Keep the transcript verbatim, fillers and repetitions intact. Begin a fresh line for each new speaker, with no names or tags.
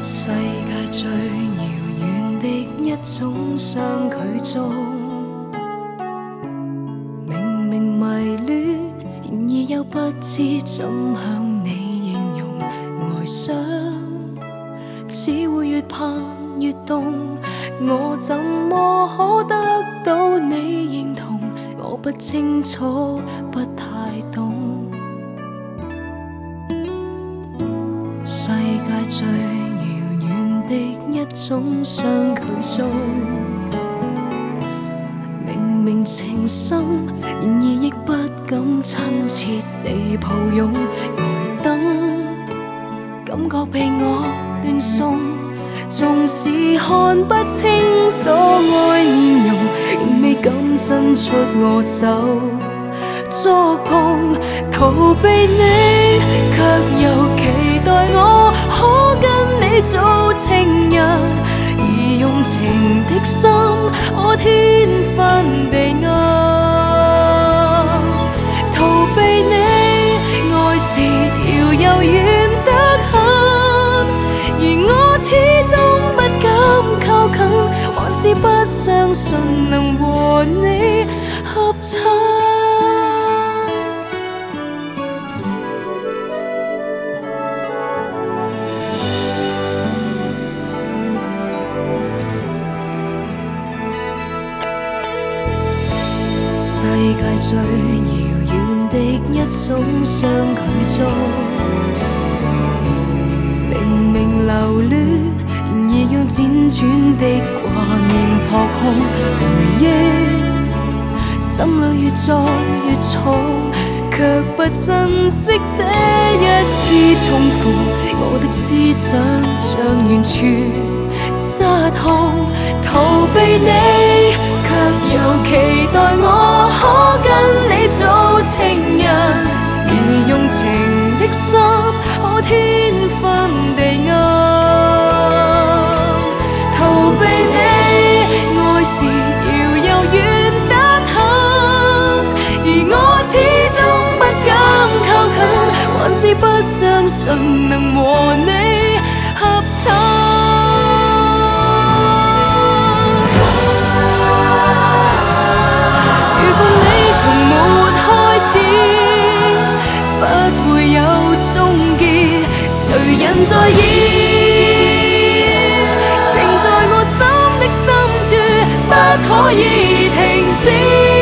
世界最遙遠的一種相距中，明明迷戀，然而又不知怎向你形容。哀傷只會越盼越凍，我怎麼可得到你認同？我不清楚，不太懂。世界最遙遠的一種相距中，明明情深，然而亦不敢親切地抱擁。呆燈感覺被我斷送，縱使看不清所愛面容，仍未敢伸出我手觸碰。逃避你，卻又期待我可跟你做情人，而用情的心，我天昏地暗。逃避你，愛是遙又遠得很，而我始終不敢靠近，還是不相信能和你合襯。世界最遙遠的一種相距中，明明留戀，然而用輾轉的掛念撲空。回憶心裏越載越重，卻不珍惜這一次重逢。我的思想像完全失控，逃避你，卻又期待我可跟你做情人，而用情的心，可天昏地暗。逃避你，愛是遙又遠得很，而我始終不敢靠近，還是不相信能和你合襯。如果你從沒開始，不會有終結，誰人在意？情在我心的深處，不可以停止。